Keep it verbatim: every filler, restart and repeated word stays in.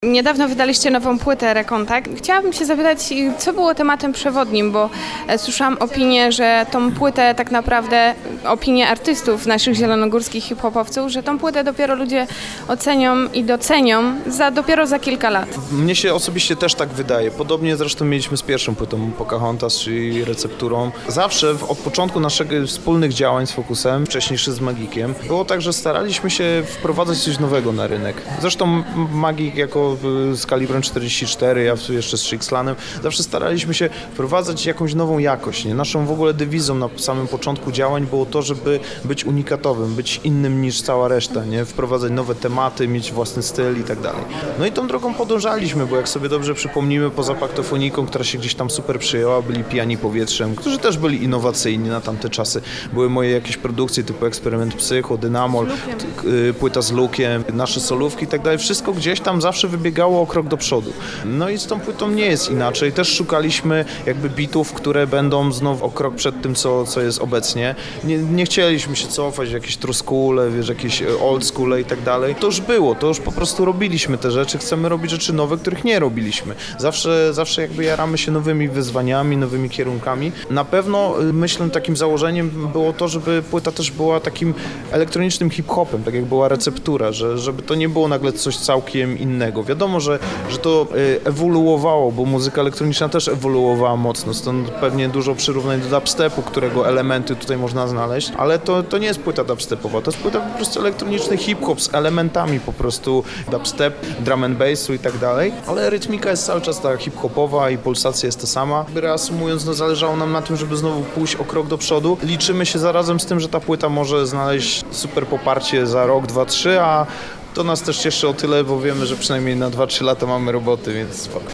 Niedawno wydaliście nową płytę Rekontakt. Chciałabym się zapytać, co było tematem przewodnim, bo słyszałam opinię, że tą płytę tak naprawdę, opinię artystów, naszych zielonogórskich hip-hopowców, że tą płytę dopiero ludzie ocenią i docenią za, dopiero za kilka lat. Mnie się osobiście też tak wydaje. Podobnie zresztą mieliśmy z pierwszą płytą Pocahontas, czyli Recepturą. Zawsze w, od początku naszych wspólnych działań z Focusem, wcześniejszy z Magikiem, było tak, że staraliśmy się wprowadzać coś nowego na rynek. Zresztą Magik jako z kalibrem czterdzieści cztery, ja jeszcze z Szyxlanem, zawsze staraliśmy się wprowadzać jakąś nową jakość. Nie? Naszą w ogóle dewizą na samym początku działań było to, żeby być unikatowym, być innym niż cała reszta, nie? Wprowadzać nowe tematy, mieć własny styl i tak dalej. No i tą drogą podążaliśmy, bo jak sobie dobrze przypomnimy, poza Paktofoniką, która się gdzieś tam super przyjęła, byli Pijani Powietrzem, którzy też byli innowacyjni na tamte czasy. Były moje jakieś produkcje typu Eksperyment Psycho, Dynamol, płyta z Lukiem, nasze solówki i tak dalej. Wszystko gdzieś tam zawsze wybiegało o krok do przodu. No i z tą płytą nie jest inaczej. Też szukaliśmy jakby bitów, które będą znów o krok przed tym, co, co jest obecnie. Nie, nie chcieliśmy się cofać w jakieś truskule, wiesz, jakieś old schoole i tak dalej. To już było, to już po prostu robiliśmy te rzeczy. Chcemy robić rzeczy nowe, których nie robiliśmy. Zawsze, zawsze jakby jaramy się nowymi wyzwaniami, nowymi kierunkami. Na pewno myślę, takim założeniem było to, żeby płyta też była takim elektronicznym hip-hopem, tak jak była Receptura, że, żeby to nie było nagle coś całkiem innego. Wiadomo, że, że to ewoluowało, bo muzyka elektroniczna też ewoluowała mocno, stąd pewnie dużo przyrównań do dubstepu, którego elementy tutaj można znaleźć, ale to, to nie jest płyta dubstepowa, to jest płyta po prostu elektroniczny hip-hop z elementami po prostu dubstep, drum and bassu i tak dalej, ale rytmika jest cały czas ta hip-hopowa i pulsacja jest ta sama. Reasumując, no zależało nam na tym, żeby znowu pójść o krok do przodu. Liczymy się zarazem z tym, że ta płyta może znaleźć super poparcie za rok, dwa, trzy, a to nas też cieszy o tyle, bo wiemy, że przynajmniej na dwa trzy lata mamy roboty, więc spoko.